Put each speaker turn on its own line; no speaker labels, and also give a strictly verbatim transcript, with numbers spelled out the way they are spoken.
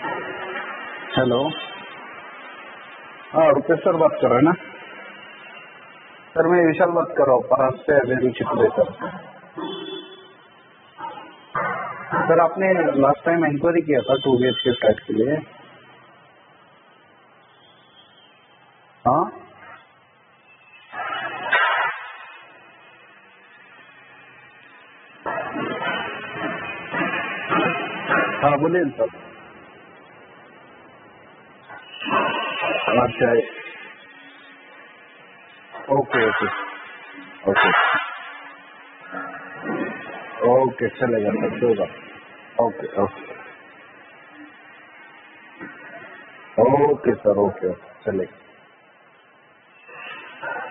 Hello, हाँ Rupesh sir बात कर रहे हैं ना? सर मैं विशाल बात कर रहा हूँ परास से अवेरी चित्रे सर। सर आपने लास्ट टाइम इंक्वायरी किया था two B H K flat के लिए। हाँ हाँ बोलिए ना सर। अच्छा ओके ओके ओके ओके चलेगा सर, कोई बात। Okay okay okay sir, okay okay चलेगा।